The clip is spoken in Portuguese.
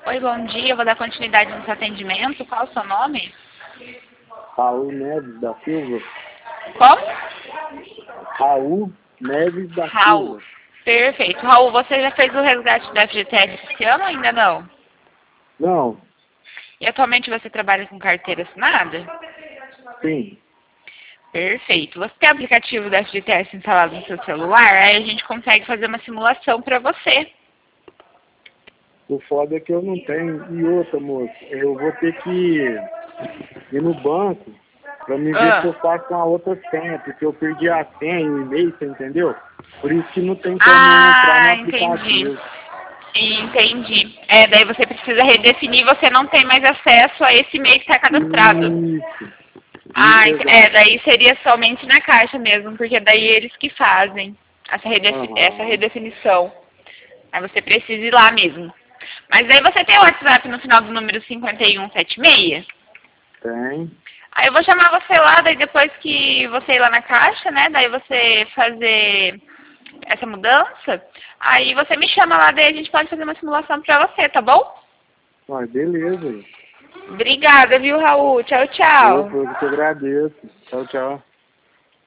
Oi, bom dia. Eu vou dar continuidade no seu atendimento. Qual o seu nome? Raul Neves da Silva. Como? Raul Neves da Raul. Silva. Perfeito. Raul, você já fez o resgate da FGTS esse ano ou ainda não? Não, E atualmente você trabalha com carteira assinada? sim. Perfeito. Você tem o aplicativo da FGTS instalado no seu celular? Aí a gente consegue fazer uma simulação para você. O foda é que eu não tenho. E outra, moço, eu vou ter que ir no banco pra me ver se eu faço uma outra senha, porque eu perdi a senha e o e-mail, você entendeu? Por isso que não tem como eu entrar no Entendi. aplicativo. Entendi. Daí você precisa redefinir, você não tem mais acesso a esse e-mail que está cadastrado. Exato. Daí seria somente na Caixa mesmo, porque daí eles que fazem essa Aham. redefinição. Aí você precisa ir lá mesmo. Mas daí você tem o WhatsApp no final do número 5176? Tem. Aí eu vou chamar você lá, daí depois que você ir lá na Caixa, né, daí você fazer essa mudança, aí você me chama lá, daí a gente pode fazer uma simulação pra você, tá bom? Mas beleza. Obrigada, viu, Raul? Tchau, tchau. Opa, eu que agradeço. Tchau, tchau.